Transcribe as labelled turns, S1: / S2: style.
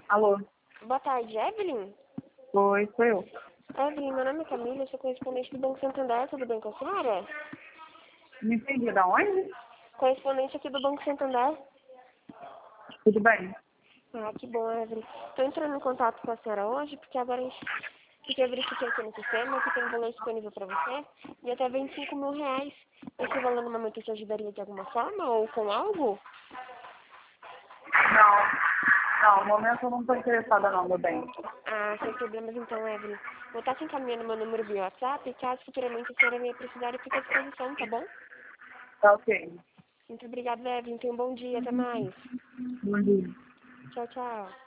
S1: Alô?
S2: Boa tarde, Evelyn?
S1: Oi, sou eu.
S2: Evelyn, meu nome é Camila, eu sou correspondente do Banco Santander, tudo bem com a senhora?
S1: Me entendi da onde?
S2: Correspondente aqui do Banco Santander.
S1: Tudo bem?
S2: Ah, que bom, Evelyn. Estou entrando em contato com a senhora hoje, porque eu verifiquei aqui no sistema que tem um valor disponível para você e até R$ 25.000. Esse valor no momento te ajudaria de alguma forma ou com algo?
S1: Não, no momento eu não estou interessada não, meu bem.
S2: Ah, sem problemas então, Evelyn. Vou estar te encaminhando meu número via WhatsApp e caso futuramente a senhora venha precisar, eu fico à disposição, tá bom?
S1: Tá ok.
S2: Muito obrigada, Evelyn. Tenha um bom dia. Até mais.
S1: Bom dia.
S2: Tchau, tchau.